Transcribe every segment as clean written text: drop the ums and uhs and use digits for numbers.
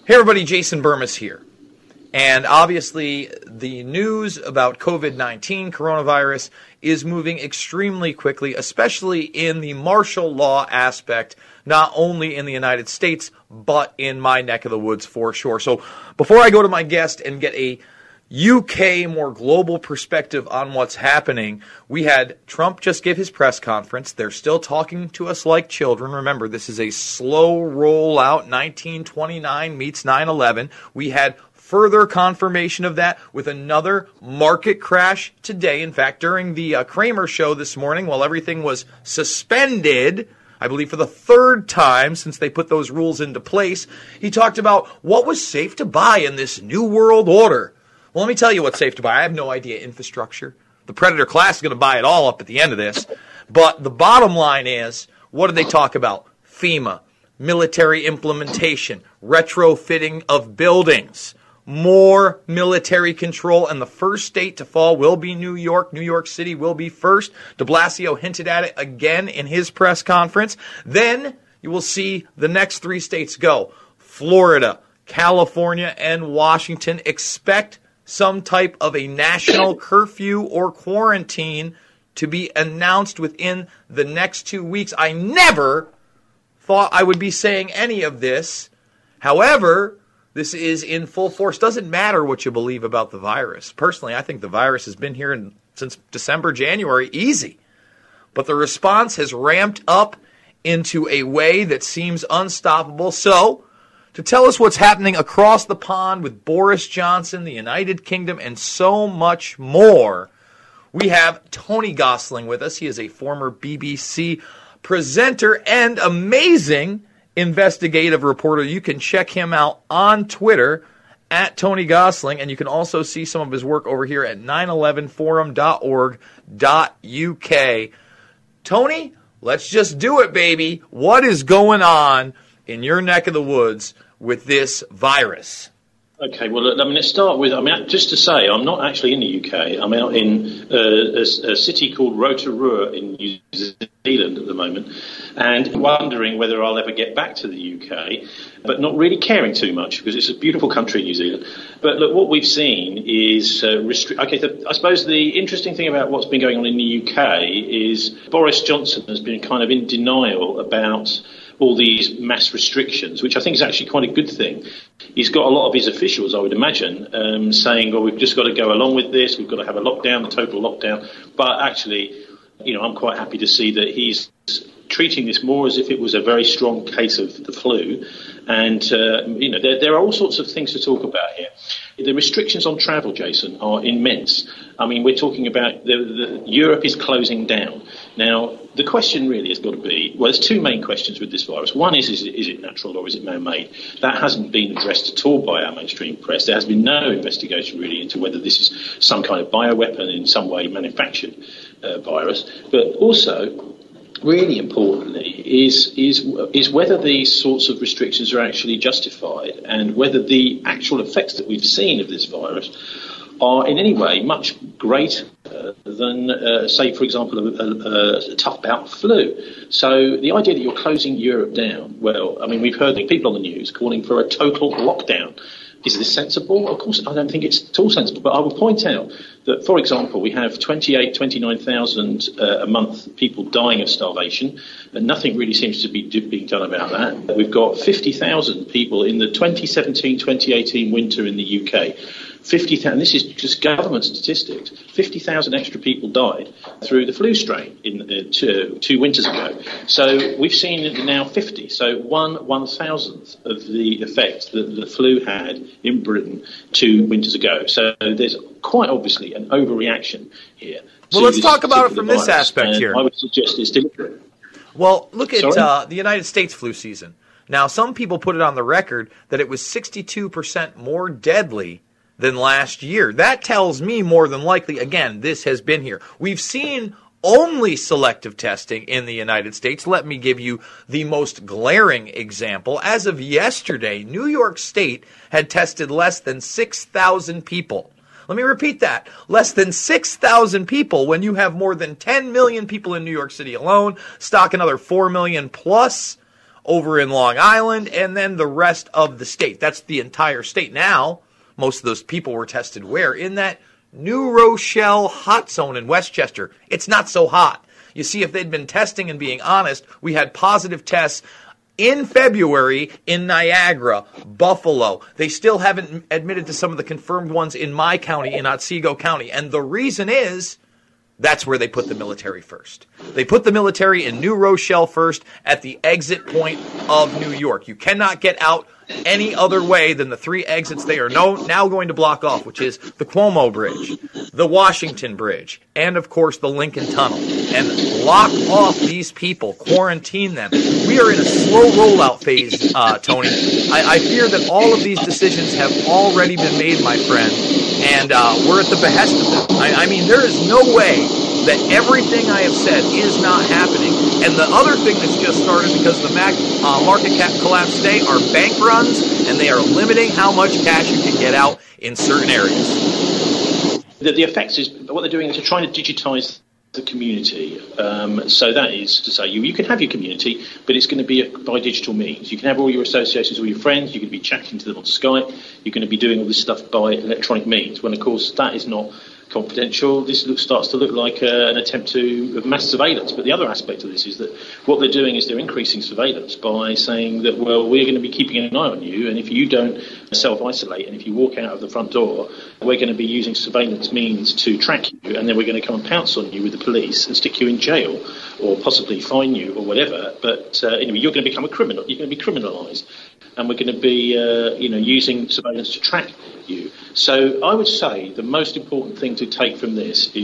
Hey everybody, Jason Burmis here. And obviously the news about COVID-19, coronavirus, is moving extremely quickly, especially in the martial law aspect, not only in the United States, but in my neck of the woods for sure. So before I go to my guest and get a UK, more global perspective on what's happening, we had Trump just give his press conference. They're still talking to us like children. Remember, this is a slow rollout. 1929 meets 9/11. We had further confirmation of that with another market crash today. In fact, during the Cramer show this morning, while everything was suspended, I believe for the third time since they put those rules into place, he talked about what was safe to buy in this new world order. Well, let me tell you what's safe to buy. I have no idea. Infrastructure. The Predator class is going to buy it all up at the end of this. But the bottom line is, what did they talk about? FEMA, military implementation, retrofitting of buildings, more military control, and the first state to fall will be New York. New York City will be first. De Blasio hinted at it again in his press conference. Then you will see the next three states go. Florida, California, and Washington. Expect some type of a national curfew or quarantine to be announced within the next 2 weeks. I never thought I would be saying any of this. However, this is in full force. Doesn't matter what you believe about the virus. Personally, I think the virus has been here since December, January, easy. But the response has ramped up into a way that seems unstoppable. So, to tell us what's happening across the pond with Boris Johnson, the United Kingdom, and so much more, we have Tony Gosling with us. He is a former BBC presenter and amazing investigative reporter. You can check him out on Twitter at Tony Gosling, and you can also see some of his work over here at 911forum.org.uk. Tony, let's just do it, baby. What is going on in your neck of the woods with this virus? Okay, well, let's start with, just to say, I'm not actually in the UK. I'm out in a city called Rotorua in New Zealand at the moment, and wondering whether I'll ever get back to the UK, but not really caring too much because it's a beautiful country, New Zealand. But look, what we've seen is, I suppose the interesting thing about what's been going on in the UK is Boris Johnson has been kind of in denial about all these mass restrictions, which I think is actually quite a good thing. He's got a lot of his officials, I would imagine, saying, well, we've just got to go along with this, we've got to have a lockdown, a total lockdown. But actually, I'm quite happy to see that he's treating this more as if it was a very strong case of the flu. And, there are all sorts of things to talk about here. The restrictions on travel, Jason, are immense. We're talking about Europe is closing down. Now, the question really has got to be, well, there's two main questions with this virus. One is it natural or is it man-made? That hasn't been addressed at all by our mainstream press. There has been no investigation really into whether this is some kind of bioweapon in some way manufactured virus. But also, really importantly, is whether these sorts of restrictions are actually justified and whether the actual effects that we've seen of this virus are in any way much greater than, say, for example, a tough bout of flu. So the idea that you're closing Europe down, well, we've heard people on the news calling for a total lockdown. Is this sensible? Of course, I don't think it's at all sensible. But I will point out that, for example, we have 29,000 a month people dying of starvation, and nothing really seems to be being done about that. We've got 50,000 people in the 2017-2018 winter in the UK. 50,000, this is just government statistics, 50,000 extra people died through the flu strain two winters ago. So we've seen now 50, so 1/1000th of the effect that the flu had in Britain 2 winters ago. So there's quite obviously an overreaction here. Well, let's talk about it from this aspect here. I would suggest it's deliberate. Well, look at the United States flu season. Now, some people put it on the record that it was 62% more deadly than last year. That tells me more than likely, again, this has been here. We've seen only selective testing in the United States. Let me give you the most glaring example. As of yesterday, New York State had tested less than 6,000 people. Let me repeat that. Less than 6,000 people when you have more than 10 million people in New York City alone, stock another 4 million plus over in Long Island, and then the rest of the state. That's the entire state. Now, most of those people were tested where? In that New Rochelle hot zone in Westchester. It's not so hot. You see, if they'd been testing and being honest, we had positive tests in February in Niagara, Buffalo. They still haven't admitted to some of the confirmed ones in my county, in Otsego County. And the reason is that's where they put the military first. They put the military in New Rochelle first at the exit point of New York. You cannot get out any other way than the three exits they are now going to block off, which is the Cuomo Bridge, the Washington Bridge, and, of course, the Lincoln Tunnel. And lock off these people, quarantine them. We are in a slow rollout phase, Tony. I fear that all of these decisions have already been made, my friend, and we're at the behest of them. I mean, there is no way that everything I have said is not happening. And the other thing that's just started, because the market cap collapse today, are bank runs, and they are limiting how much cash you can get out in certain areas. The effects is what they're doing is they're trying to digitize the community. So that is to say, you can have your community, but it's going to be by digital means. You can have all your associations, all your friends. You're going to be chatting to them on Skype. You're going to be doing all this stuff by electronic means. When, of course, that is not confidential. This starts to look like an attempt of mass surveillance. But the other aspect of this is that what they're doing is they're increasing surveillance by saying that, well, we're going to be keeping an eye on you, and if you don't self-isolate and if you walk out of the front door, we're going to be using surveillance means to track you, and then we're going to come and pounce on you with the police and stick you in jail or possibly fine you or whatever. But anyway, you're going to become a criminal. You're going to be criminalised, and we're going to be using surveillance to track you. So I would say the most important thing to take from this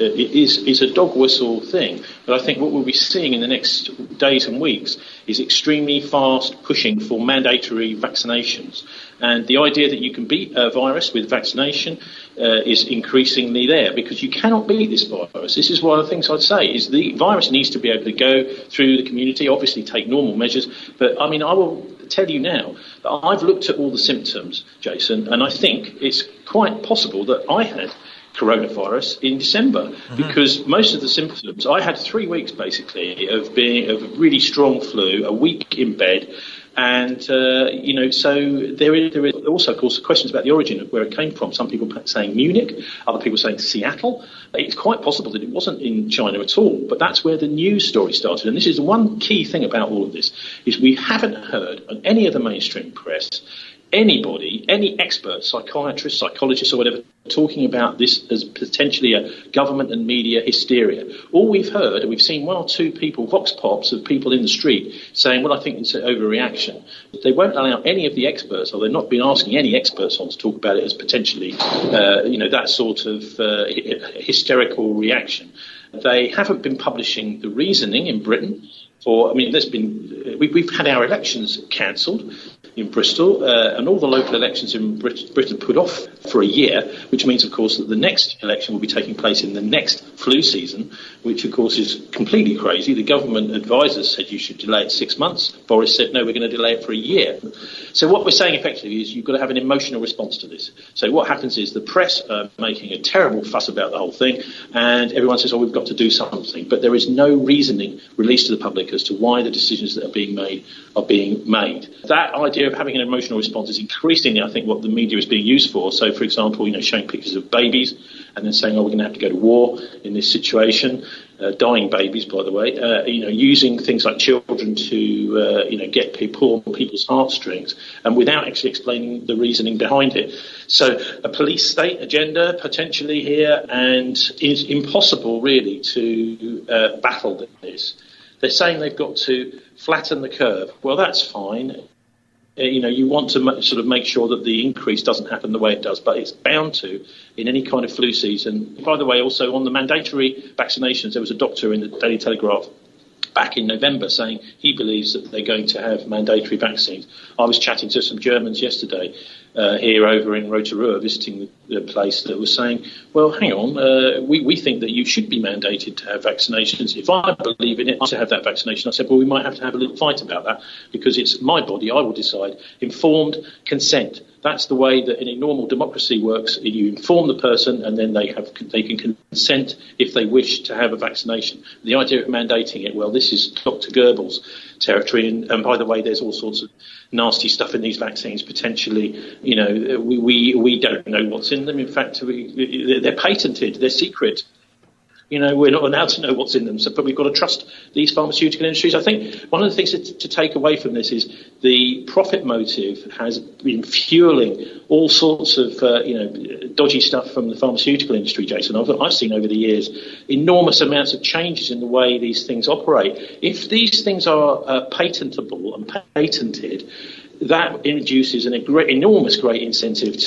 is a dog whistle thing. But I think what we'll be seeing in the next days and weeks is extremely fast pushing for mandatory vaccinations. And the idea that you can beat a virus with vaccination is increasingly there, because you cannot beat this virus. This is one of the things I'd say, is the virus needs to be able to go through the community, obviously take normal measures. But, I mean, I will tell you now that I've looked at all the symptoms, Jason, and I think it's quite possible that I had coronavirus in December, because most of the symptoms, I had 3 weeks basically of a really strong flu, a week in bed. And, so there is also, of course, questions about the origin of where it came from. Some people saying Munich, other people saying Seattle. It's quite possible that it wasn't in China at all, but that's where the news story started. And this is the one key thing about all of this, is we haven't heard on any of the mainstream press anybody, any expert, psychiatrist, psychologist or whatever, talking about this as potentially a government and media hysteria. All we've heard, and we've seen one or two people, vox pops of people in the street saying, well, I think it's an overreaction. They won't allow any of the experts, or they've not been asking any experts on to talk about it as potentially, that sort of hysterical reaction. They haven't been publishing the reasoning in Britain. We've had our elections cancelled in Bristol, and all the local elections in Britain put off for a year, which means, of course, that the next election will be taking place in the next flu season, which, of course, is completely crazy. The government advisors said you should delay it 6 months. Boris said, no, we're going to delay it for a year. So what we're saying effectively is you've got to have an emotional response to this. So what happens is the press are making a terrible fuss about the whole thing, and everyone says, oh, we've got to do something. But there is no reasoning released to the public as to why the decisions that are being made are being made. That idea of having an emotional response is increasingly, I think, what the media is being used for. So, for example, showing pictures of babies and then saying, oh, we're going to have to go to war in this situation, dying babies, by the way, using things like children to, pull on people's heartstrings, and without actually explaining the reasoning behind it. So a police state agenda potentially here, and it's impossible really to battle this. They're saying they've got to flatten the curve. Well, that's fine. You want to sort of make sure that the increase doesn't happen the way it does, but it's bound to in any kind of flu season. By the way, also on the mandatory vaccinations, there was a doctor in the Daily Telegraph back in November saying he believes that they're going to have mandatory vaccines. I was chatting to some Germans yesterday here over in Rotorua, visiting the place, that was saying, well, hang on, we think that you should be mandated to have vaccinations. If I believe in it, I should have that vaccination. I said, well, we might have to have a little fight about that, because it's my body. I will decide. Informed consent. That's the way that in a normal democracy works. You inform the person, and then they can consent if they wish to have a vaccination. The idea of mandating it, well, this is Dr. Goebbels' territory, and by the way, there's all sorts of nasty stuff in these vaccines. Potentially, we don't know what's in them. In fact, they're patented, they're secret. We're not allowed to know what's in them, but we've got to trust these pharmaceutical industries. I think one of the things to take away from this is the profit motive has been fueling all sorts of, dodgy stuff from the pharmaceutical industry, Jason. I've seen over the years enormous amounts of changes in the way these things operate. If these things are patentable and patented, that induces an enormous great incentive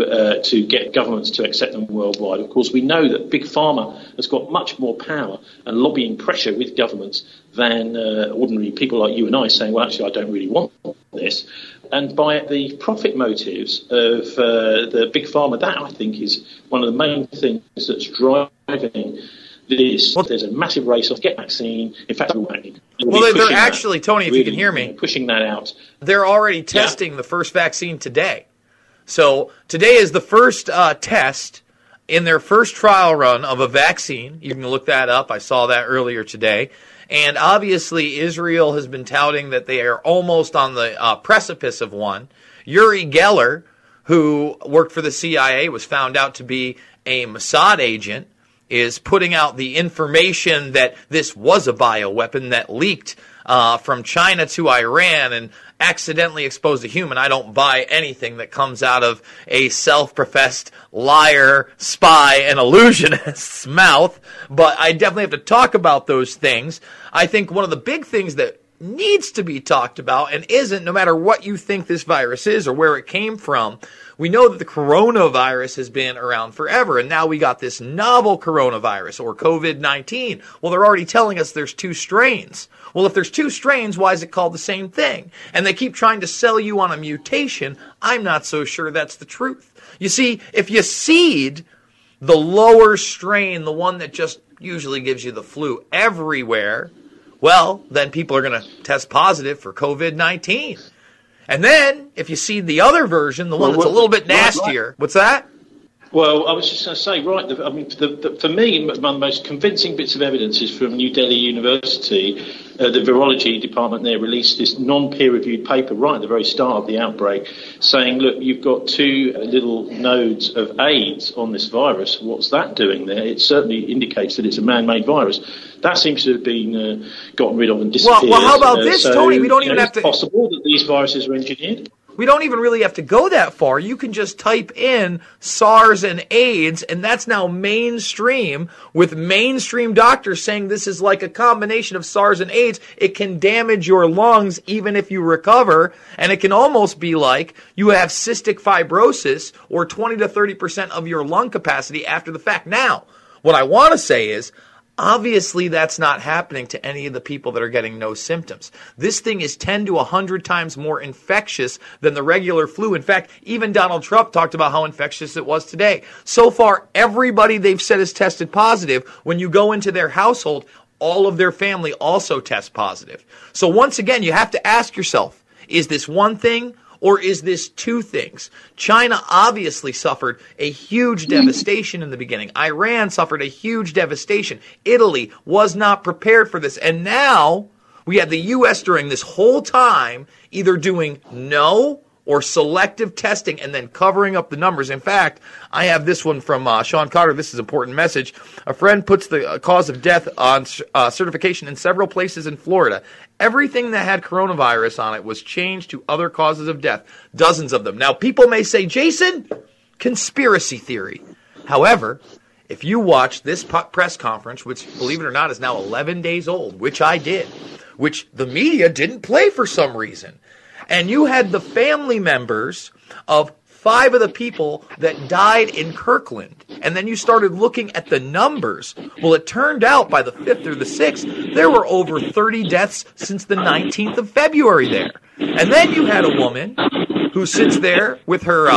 to get governments to accept them worldwide. Of course, we know that Big Pharma has got much more power and lobbying pressure with governments than ordinary people like you and I saying, well, actually, I don't really want this. And by the profit motives of the Big Pharma, that, I think, is one of the main things that's driving this. There's a massive race to get vaccine. In fact, they're actually, Tony, if you can hear me, pushing that out. They're already testing the first vaccine today. So today is the first test in their first trial run of a vaccine. You can look that up. I saw that earlier today. And obviously, Israel has been touting that they are almost on the precipice of one. Uri Geller, who worked for the CIA, was found out to be a Mossad agent, is putting out the information that this was a bioweapon that leaked from China to Iran and accidentally exposed a human. I don't buy anything that comes out of a self-professed liar, spy, and illusionist's mouth, but I definitely have to talk about those things. I think one of the big things that needs to be talked about and isn't, no matter what you think this virus is or where it came from, we know that the coronavirus has been around forever, and now we got this novel coronavirus, or COVID-19. Well, they're already telling us there's 2 strains. Well, if there's 2 strains, why is it called the same thing? And they keep trying to sell you on a mutation. I'm not so sure that's the truth. You see, if you seed the lower strain, the one that just usually gives you the flu everywhere, well, then people are going to test positive for COVID-19. And then, if you see the other version, the one that's a little bit nastier, what's that? Well, I was just going to say, for me, one of the most convincing bits of evidence is from New Delhi University. The virology department there released this non-peer-reviewed paper right at the very start of the outbreak saying, look, you've got 2 little nodes of AIDS on this virus. What's that doing there? It certainly indicates that it's a man-made virus. That seems to have been gotten rid of and disappeared. Well, how about this, Tony? We don't even have to... It's possible that these viruses are engineered. We don't even really have to go that far. You can just type in SARS and AIDS, and that's now mainstream, with mainstream doctors saying this is like a combination of SARS and AIDS. It can damage your lungs even if you recover, and it can almost be like you have cystic fibrosis or 20 to 30% of your lung capacity after the fact. Now, what I want to say is, obviously, that's not happening to any of the people that are getting no symptoms. This thing is 10 to 100 times more infectious than the regular flu. In fact, even Donald Trump talked about how infectious it was today. So far, everybody they've said is tested positive. When you go into their household, all of their family also test positive. So once again, you have to ask yourself, is this one thing? Or is this 2 things? China obviously suffered a huge devastation in the beginning. Iran suffered a huge devastation. Italy was not prepared for this. And now we have the U.S. during this whole time either doing no or selective testing and then covering up the numbers. In fact, I have this one from Sean Carter. This is an important message. A friend puts the cause of death on certification in several places in Florida. Everything that had coronavirus on it was changed to other causes of death, dozens of them. Now, people may say, Jason, conspiracy theory. However, if you watch this press conference, which, believe it or not, is now 11 days old, which I did, which the media didn't play for some reason, and you had the family members of 5 of the people that died in Kirkland, and then you started looking at the numbers. Well, it turned out by the 5th or the 6th, there were over 30 deaths since the 19th of February there. And then you had a woman who sits there with her...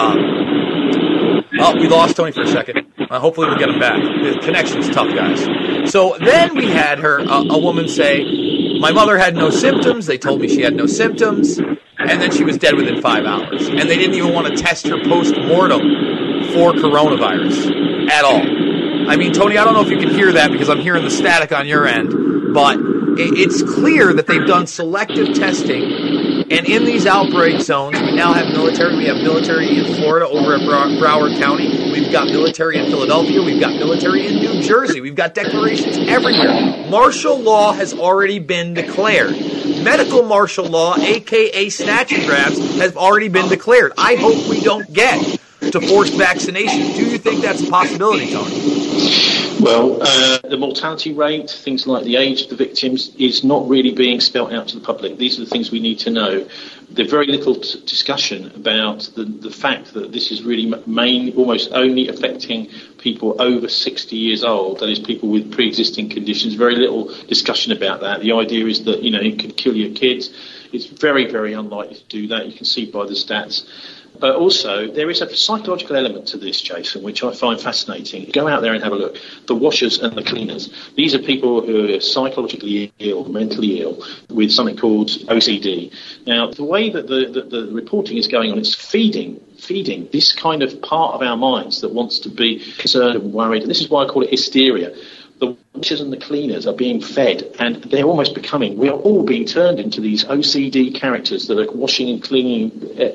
Oh, we lost Tony for a second. Hopefully we'll get him back. The connection's tough, guys. So then we had her, a woman say, my mother had no symptoms. They told me she had no symptoms. and then she was dead within 5 hours. And they didn't even want to test her post-mortem for coronavirus at all. I mean, Tony, I don't know if you can hear that because I'm hearing the static on your end, but it's clear that they've done selective testing. And in these outbreak zones, we now have military. We have military in Florida over at Broward County. We've got military in Philadelphia. We've got military in New Jersey. We've got declarations everywhere. Martial law has already been declared. Medical martial law, a.k.a. snatch and grabs, has already been declared. I hope we don't get to forced vaccination. Do you think that's a possibility, Tony? Well, the mortality rate, things like the age of the victims, is not really being spelt out to the public. These are the things we need to know. There's very little discussion about the fact that this is really almost only affecting people over 60 years old, that is, people with pre-existing conditions. Very little discussion about that. The idea is that, it could kill your kids. It's very, very unlikely to do that. You can see by the stats. But also, there is a psychological element to this, Jason, which I find fascinating. Go out there and have a look. The washers and the cleaners. These are people who are psychologically ill, mentally ill, with something called OCD. Now, the way that the reporting is going on, it's feeding this kind of part of our minds that wants to be concerned and worried. And this is why I call it hysteria. The washers and the cleaners are being fed, and they're almost we are all being turned into these OCD characters that are washing and cleaning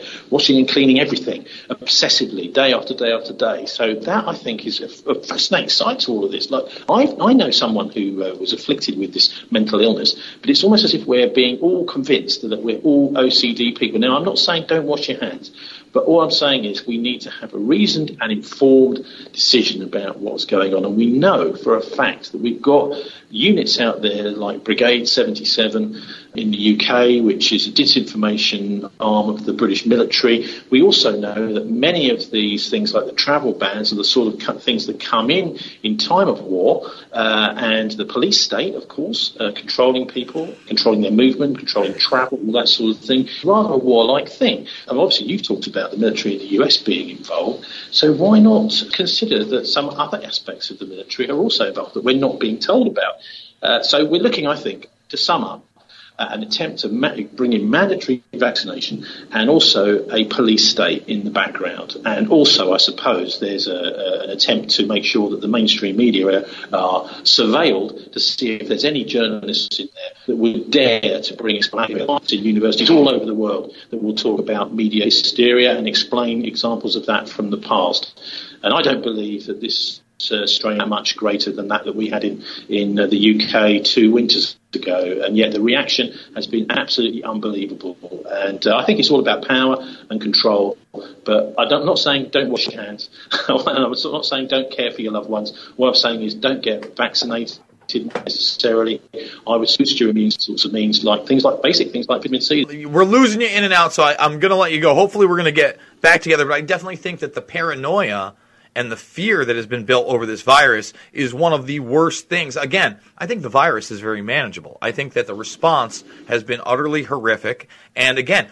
everything obsessively, day after day after day. So that, I think, is a fascinating side to all of this. Like, I know someone who was afflicted with this mental illness, but it's almost as if we're being all convinced that we're all OCD people. Now, I'm not saying don't wash your hands, but all I'm saying is we need to have a reasoned and informed decision about what's going on. And we know for a fact that we've got units out there like Brigade 77 in the UK, which is a disinformation arm of the British military. We also know that many of these things, like the travel bans, are the sort of things that come in time of war, and the police state, of course, controlling people, controlling their movement, controlling travel, all that sort of thing. Rather a warlike thing. And obviously, you've talked about the military in the US being involved, so why not consider that some other aspects of the military are also involved that we're not being told about? So we're looking, I think, to sum up, an attempt to bring in mandatory vaccination and also a police state in the background. And also, I suppose, there's an attempt to make sure that the mainstream media are surveilled to see if there's any journalists in there that would dare to bring explanations to universities all over the world that will talk about media hysteria and explain examples of that from the past. And I don't believe that this strain are much greater than that we had in the UK 2 winters ago, and yet the reaction has been absolutely unbelievable. And I think it's all about power and control. But I'm not saying don't wash your hands. I'm not saying don't care for your loved ones. What I'm saying is don't get vaccinated necessarily. I would switch to immune sorts of means, like basic things like vitamin C. We're losing you in and out, so I'm going to let you go. Hopefully we're going to get back together, but I definitely think that the paranoia and the fear that has been built over this virus is one of the worst things. Again, I think the virus is very manageable. I think that the response has been utterly horrific. And again,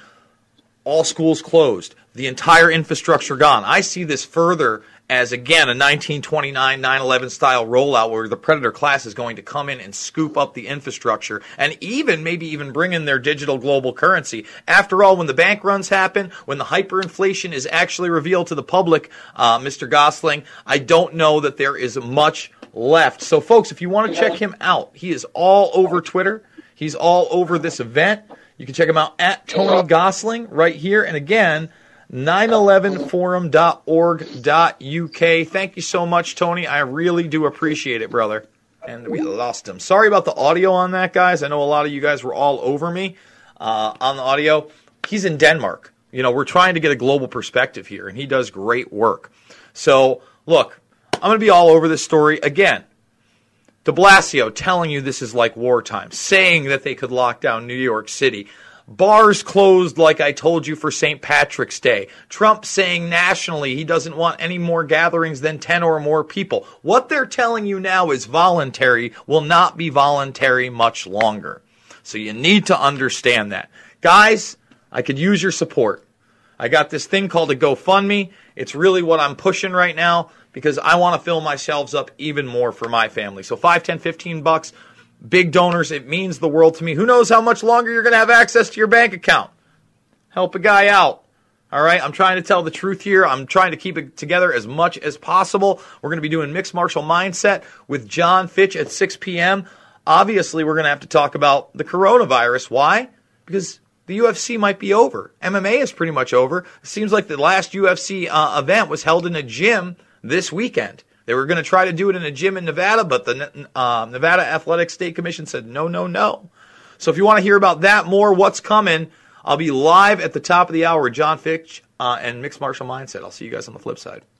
all schools closed, the entire infrastructure gone. I see this further as, again, a 1929 9/11 style rollout where the Predator class is going to come in and scoop up the infrastructure and maybe even bring in their digital global currency. After all, when the bank runs happen, when the hyperinflation is actually revealed to the public, Mr. Gosling, I don't know that there is much left. So, folks, if you want to check him out, he is all over Twitter. He's all over this event. You can check him out at Tony Gosling right here. And again, 911forum.org.uk. Thank you so much, Tony. I really do appreciate it, brother. And we lost him. Sorry about the audio on that, guys. I know a lot of you guys were all over me on the audio. He's in Denmark. We're trying to get a global perspective here, and he does great work. So, look, I'm going to be all over this story. Again, de Blasio telling you this is like wartime, saying that they could lock down New York City. Bars closed, like I told you, for St. Patrick's Day. Trump saying nationally he doesn't want any more gatherings than 10 or more people. What they're telling you now is voluntary, will not be voluntary much longer. So you need to understand that. Guys, I could use your support. I got this thing called a GoFundMe. It's really what I'm pushing right now because I want to fill my shelves up even more for my family. So $5, $10, $15. Big donors, it means the world to me. Who knows how much longer you're going to have access to your bank account? Help a guy out. All right, I'm trying to tell the truth here. I'm trying to keep it together as much as possible. We're going to be doing Mixed Martial Mindset with John Fitch at 6 p.m. Obviously, we're going to have to talk about the coronavirus. Why? Because the UFC might be over. MMA is pretty much over. It seems like the last UFC event was held in a gym this weekend. They were going to try to do it in a gym in Nevada, but the Nevada Athletic State Commission said no, no, no. So if you want to hear about that more, what's coming, I'll be live at the top of the hour with John Fitch and Mixed Martial Mindset. I'll see you guys on the flip side.